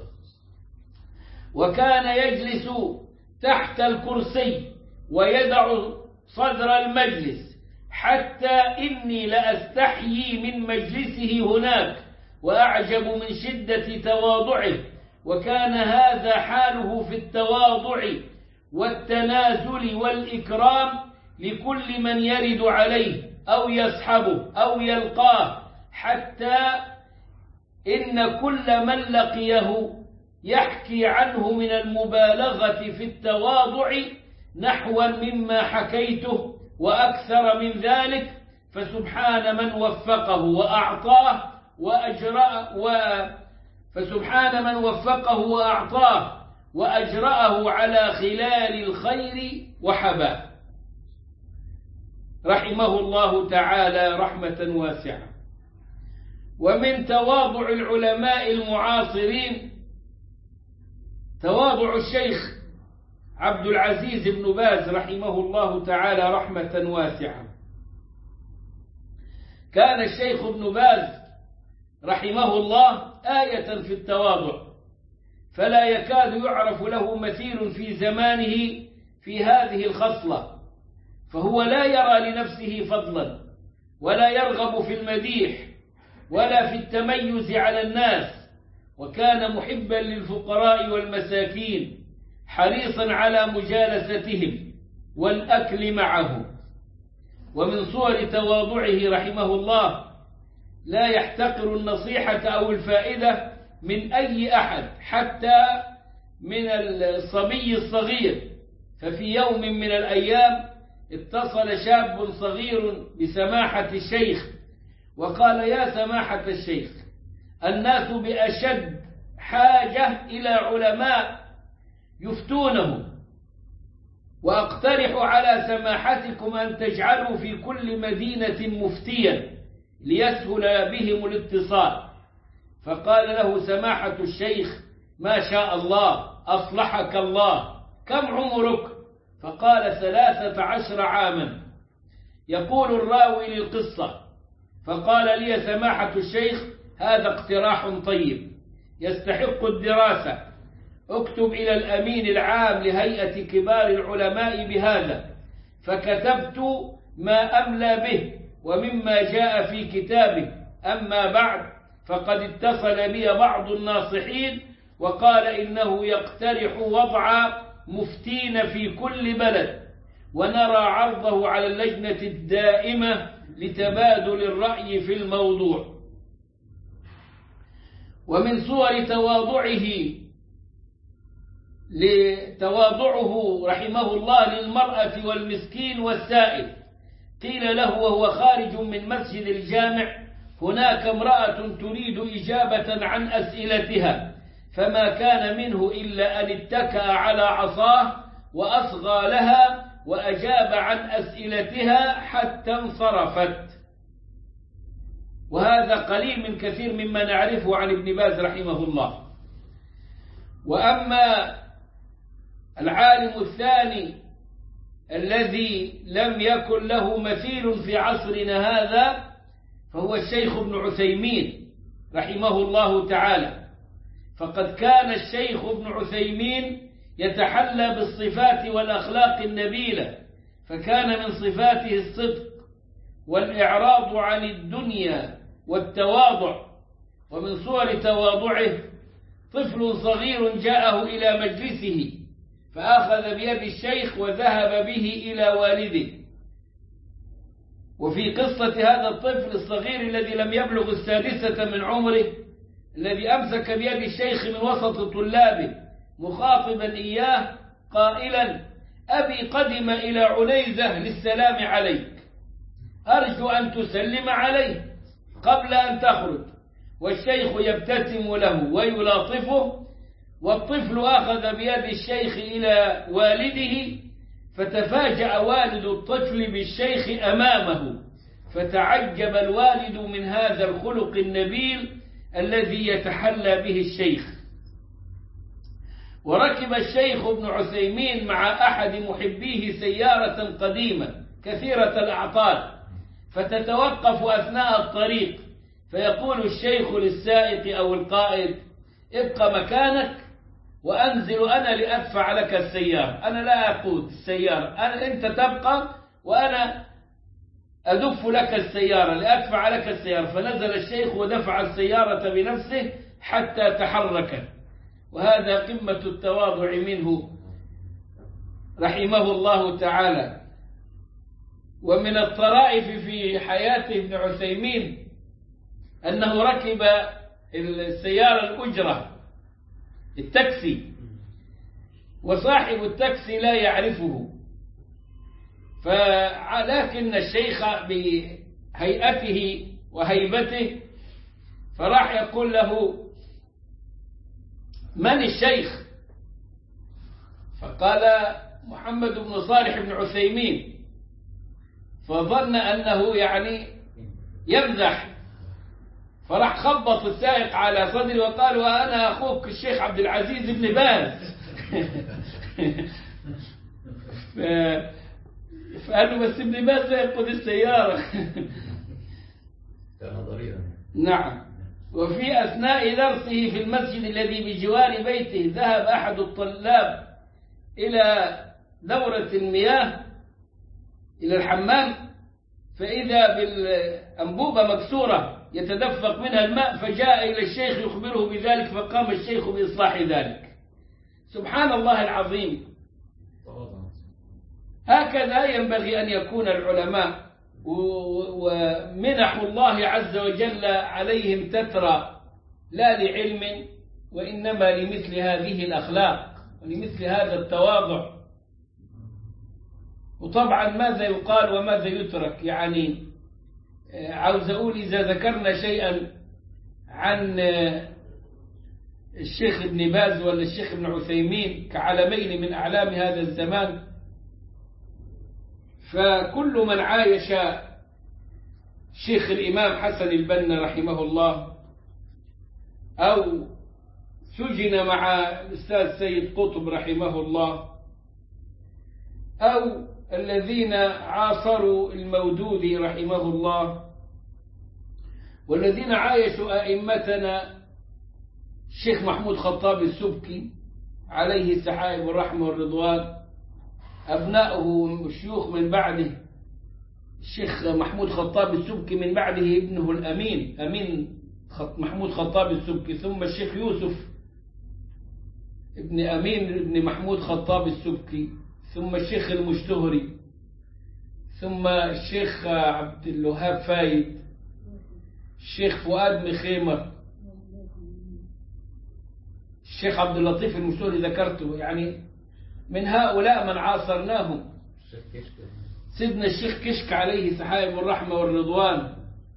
وكان يجلس تحت الكرسي ويدع صدر المجلس، حتى إني لأستحيي من مجلسه هناك وأعجب من شدة تواضعه. وكان هذا حاله في التواضع والتنازل والإكرام لكل من يرد عليه أو يصحبه أو يلقاه، حتى إن كل من لقيه يحكي عنه من المبالغة في التواضع نحوا مما حكيته وأكثر من ذلك، فسبحان من وفقه وأعطاه وأجرأه على خلال الخير وحباه، رحمه الله تعالى رحمة واسعة. ومن تواضع العلماء المعاصرين تواضع الشيخ عبد العزيز بن باز رحمه الله تعالى رحمة واسعة. كان الشيخ ابن باز رحمه الله آية في التواضع، فلا يكاد يعرف له مثيل في زمانه في هذه الخصلة، فهو لا يرى لنفسه فضلا ولا يرغب في المديح ولا في التميز على الناس، وكان محبا للفقراء والمساكين حريصا على مجالستهم والأكل معهم. ومن صور تواضعه رحمه الله لا يحتقر النصيحة أو الفائدة من أي أحد حتى من الصبي الصغير. ففي يوم من الأيام اتصل شاب صغير بسماحة الشيخ وقال: يا سماحة الشيخ، الناس بأشد حاجة إلى علماء يفتونهم، وأقترح على سماحتكم أن تجعلوا في كل مدينة مفتيا ليسهل بهم الاتصال. فقال له سماحة الشيخ: ما شاء الله، أصلحك الله، كم عمرك؟ فقال: 13 عاما. يقول الراوي للقصة: فقال لي سماحة الشيخ: هذا اقتراح طيب يستحق الدراسة، اكتب إلى الأمين العام لهيئة كبار العلماء بهذا. فكتبت ما أملى به ومما جاء في كتابه. أما بعد، فقد اتصل بي بعض الناصحين وقال إنه يقترح وضع مفتين في كل بلد، ونرى عرضه على اللجنة الدائمة لتبادل الرأي في الموضوع. ومن صور تواضعه رحمه الله للمرأة والمسكين والسائل. قيل له وهو خارج من مسجد الجامع: هناك امرأة تريد إجابة عن أسئلتها، فما كان منه إلا أن اتكأ على عصاه وأصغى لها وأجاب عن أسئلتها حتى انصرفت. وهذا قليل من كثير مما نعرفه عن ابن باز رحمه الله. وأما العالم الثاني الذي لم يكن له مثيل في عصرنا هذا فهو الشيخ ابن عثيمين رحمه الله تعالى. فقد كان الشيخ ابن عثيمين يتحلى بالصفات والأخلاق النبيلة، فكان من صفاته الصدق والإعراض عن الدنيا والتواضع. ومن صور تواضعه طفل صغير جاءه إلى مجلسه فأخذ بيد الشيخ وذهب به إلى والده. وفي قصة هذا الطفل الصغير الذي لم يبلغ 6 من عمره، الذي أمسك بيد الشيخ من وسط طلابه مخاطبا إياه قائلا: أبي قدم إلى عنيزة للسلام عليك، أرجو أن تسلم عليه قبل أن تخرج. والشيخ يبتسم له ويلاطفه، والطفل أخذ بيد الشيخ إلى والده، فتفاجأ والد الطفل بالشيخ أمامه، فتعجب الوالد من هذا الخلق النبيل الذي يتحلى به الشيخ. وركب الشيخ ابن عثيمين مع أحد محبيه سيارة قديمة كثيرة الأعطال، فتتوقف أثناء الطريق، فيقول الشيخ للسائق أو القائد: ابقى مكانك وأنزل أنا لأدفع لك السيارة، أنا لا أقود السيارة، أنت تبقى وأنا أدف لك السيارة لأدفع لك السيارة. فنزل الشيخ ودفع السيارة بنفسه حتى تحركت. وهذا قمة التواضع منه رحمه الله تعالى. ومن الطرائف في حياة ابن عثيمين أنه ركب السيارة الأجرة التاكسي، وصاحب التاكسي لا يعرفه، لكن الشيخ بهيئته وهيبته فراح يقول له: من الشيخ؟ فقال: محمد بن صالح بن عثيمين، فظن أنه يعني يمزح، فراح خبط السائق على صدري وقال: وأنا أخوك الشيخ عبد العزيز بن باز. فقال له: بس ابن باز لا يقود السيارة. كان ضريرا. نعم. وفي أثناء درسه في المسجد الذي بجوار بيته ذهب أحد الطلاب إلى دورة المياه إلى الحمام، فإذا بالأنبوبة مكسورة يتدفق منها الماء، فجاء إلى الشيخ يخبره بذلك، فقام الشيخ بإصلاح ذلك. سبحان الله العظيم. هكذا ينبغي أن يكون العلماء، ومنح الله عز وجل عليهم تترى، لا لعلم وإنما لمثل هذه الأخلاق ولمثل هذا التواضع. وطبعا ماذا يقال وماذا يترك؟ يعني عاوز أقول إذا ذكرنا شيئا عن الشيخ ابن باز ولا الشيخ ابن عثيمين كعلمين من أعلام هذا الزمان، فكل من عايش شيخ الإمام حسن البنا رحمه الله، أو سجن مع الأستاذ سيد قطب رحمه الله، أو الذين عاصروا المودودي رحمه الله، والذين عايشوا أئمتنا الشيخ محمود خطاب السبكي عليه سحائب الرحمة والرضوان، أبناؤه الشيوخ من بعده، الشيخ محمود خطاب السبكي من بعده ابنه الأمين أمين محمود خطاب السبكي، ثم الشيخ يوسف ابن أمين ابن محمود خطاب السبكي، ثم الشيخ المشتهري، ثم الشيخ عبد الوهاب فايد، الشيخ فؤاد مخيمر، الشيخ عبد اللطيف المشتهري ذكرته. يعني من هؤلاء من عاصرناهم سيدنا الشيخ كشك عليه سحائب الرحمة والرضوان،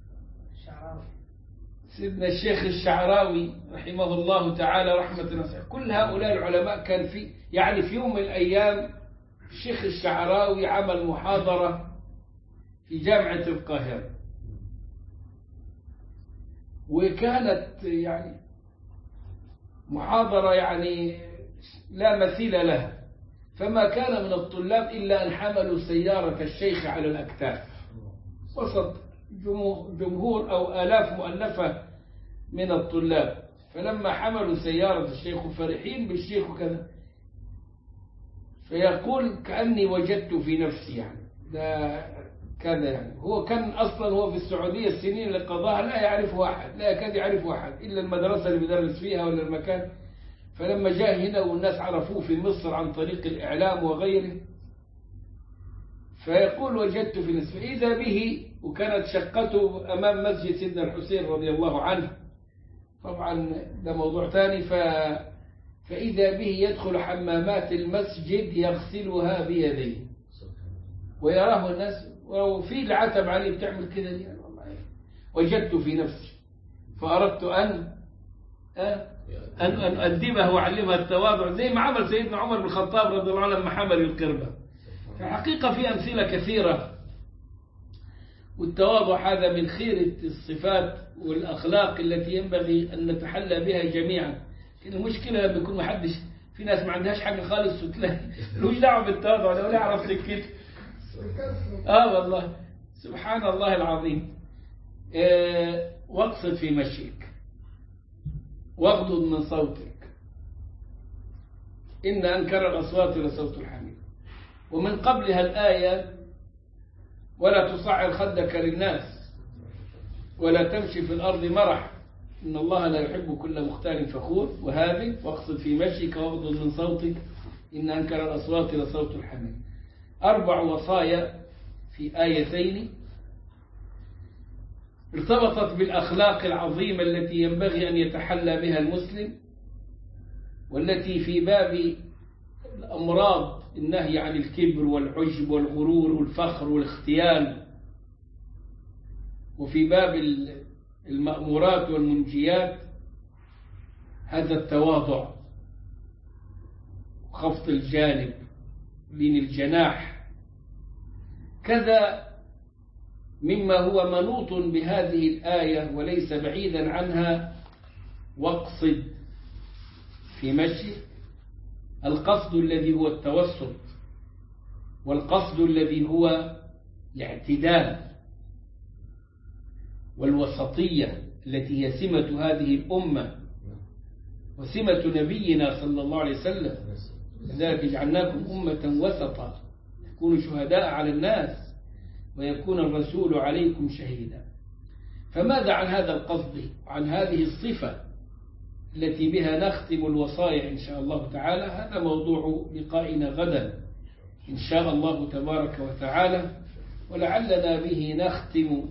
سيدنا الشيخ الشعراوي رحمه الله تعالى رحمة واسعة. كل هؤلاء العلماء كان في يوم من الأيام الشيخ الشعراوي عمل محاضرة في جامعة القاهرة، وكانت يعني محاضرة يعني لا مثيل لها، فما كان من الطلاب إلا أن حملوا سيارة الشيخ على الأكتاف وسط جمهور أو آلاف مؤلفة من الطلاب. فلما حملوا سيارة الشيخ فرحين بالشيخ وكذا، فيقول: كأني وجدت في نفسي يعني ده كذا. يعني هو كان أصلا هو في السعودية السنين اللي قضاها لا يعرفه أحد، لا يكاد يعرفه أحد إلا المدرسة اللي بيدرس فيها ولا المكان. فلما جاء هنا والناس عرفوه في مصر عن طريق الإعلام وغيره، فيقول: وجدت في نفسي. فإذا به، وكانت شقته أمام مسجد سيدنا الحسين رضي الله عنه، طبعا ده موضوع ثاني. فإذا به يدخل حمامات المسجد يغسلها بيديه، ويراه الناس، وفي العتب عليه بتعمل كده لي. والله وجدت في نفسي فأردت أن أدبه وأعلمها التواضع، زي ما عمل سيدنا عمر بن الخطاب رضي الله عنه لما حمل القربة. في حقيقة في أمثلة كثيرة، والتواضع هذا من خير الصفات والأخلاق التي ينبغي أن نتحلى بها جميعا. المشكلة لما يكون محدش، في ناس ما عندهاش حاجة خالص وتلاقي ملوش دعوة بالتواضع لو لا يعرف سكته. والله سبحان الله العظيم. واقصد في مشيك واغضض من صوتك، إن أنكر الأصوات لصوت الحمير. ومن قبلها الآية: ولا تصعر خدك للناس ولا تمشي في الأرض مرح إن الله لا يحب كل مختال فخور. وهذه: واقصد في مشيك واغضض من صوتك إن أنكر الأصوات لصوت الحمير. 4 وصايا في آيتين ارتبطت بالأخلاق العظيمة التي ينبغي أن يتحلى بها المسلم، والتي في باب الأمراض النهي عن الكبر والعجب والغرور والفخر والاختيال، وفي باب المأمورات والمنجيات هذا التواضع وخفض الجانب بين الجناح. كذا مما هو منوط بهذه الآية وليس بعيدا عنها، واقصد في مشي، القصد الذي هو التوسط، والقصد الذي هو الاعتدال والوسطية التي هي سمة هذه الأمة وسمة نبينا صلى الله عليه وسلم. لذلك جعلناكم أمة وسطا تكونوا شهداء على الناس ويكون الرسول عليكم شهيدا. فماذا عن هذا القصد وعن هذه الصفة التي بها نختم الوصايا إن شاء الله تعالى؟ هذا موضوع لقائنا غدا إن شاء الله تبارك وتعالى، ولعلنا به نختم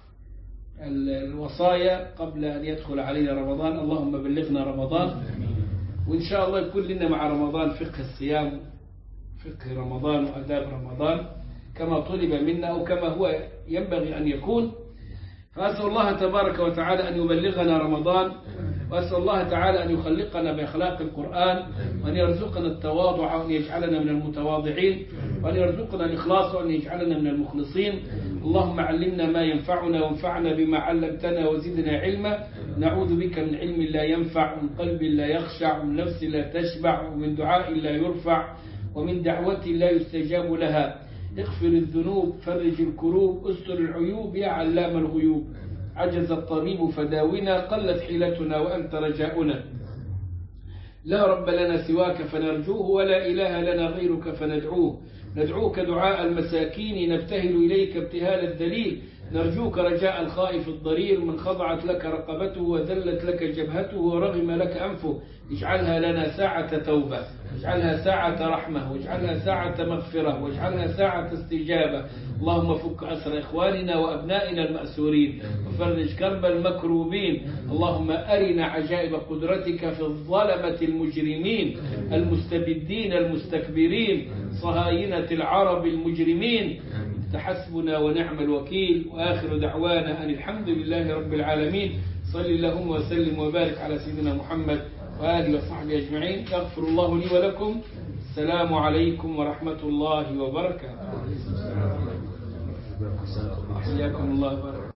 الوصايا قبل أن يدخل علينا رمضان. اللهم بلغنا رمضان، وإن شاء الله يكون لنا مع رمضان فقه الصيام، فقه رمضان وأداب رمضان كما طلب منا وكما هو ينبغي أن يكون. فأسأل الله تبارك وتعالى أن يبلغنا رمضان، وأسأل الله تعالى أن يخلقنا بأخلاق القرآن، وأن يرزقنا التواضع وأن يجعلنا من المتواضعين، وأن يرزقنا الإخلاص وأن يجعلنا من المخلصين. اللهم علمنا ما ينفعنا وانفعنا بما علمتنا وزدنا علما. نعوذ بك من علم لا ينفع، ومن قلب لا يخشع، ومن نفس لا تشبع، ومن دعاء لا يرفع، ومن دعوة لا يستجاب لها. اغفر الذنوب، فرج الكروب، استر العيوب يا علام الغيوب. عجز الطبيب فداونا، قلت حيلتنا وأنت رجاؤنا. لا رب لنا سواك فنرجوه، ولا إله لنا غيرك فندعوه. ندعوك دعاء المساكين، نبتهل إليك ابتهال الدليل. نرجوك رجاء الخائف الضرير، من خضعت لك رقبته وذلت لك جبهته ورغم لك أنفه. اجعلها لنا ساعة توبة، واجعلها ساعة رحمة، واجعلها ساعة مغفرة، واجعلها ساعة استجابة. اللهم فك أسر إخواننا وأبنائنا المأسورين، وفرج كرب المكروبين. اللهم أرنا عجائب قدرتك في الظلمة المجرمين المستبدين المستكبرين، صهاينة العرب المجرمين. تحسبنا ونعم الوكيل. وآخر دعوانا أن الحمد لله رب العالمين. صل اللهم وسلم وبارك على سيدنا محمد وآله وصحبه أجمعين. يغفر الله لي ولكم. السلام عليكم ورحمة الله وبركاته. حياكم الله وبركاته.